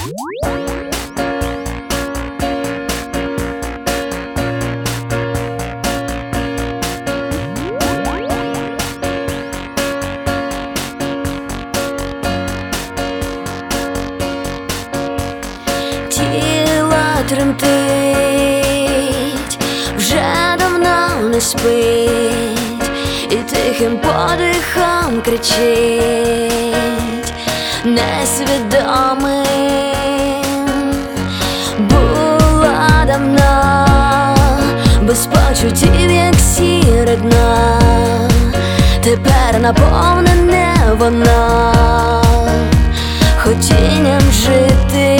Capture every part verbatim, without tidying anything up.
Тремтить, вже давно не спить, і тихим подихом кричить несвідомим. Була давно без почуттів, як сіре дно, тепер наповнене воно хотінням жити.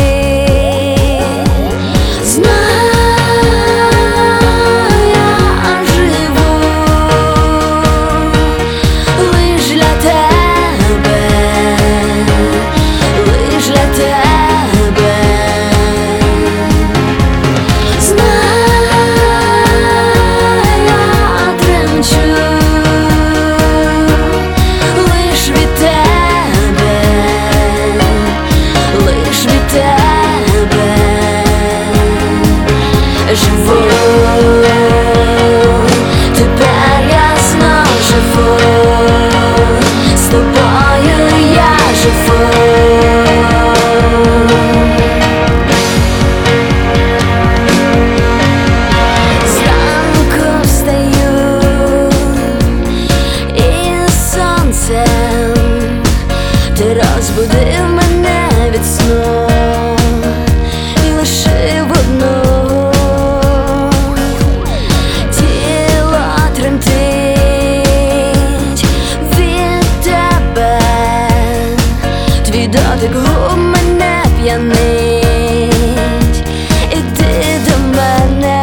Ти розбудив мене від сну і лишив одну. Тіло тремтить від тебе, твій дотик губ мене п'янить. Іди до мене,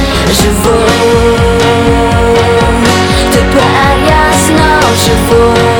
живу, тепер я знов живу.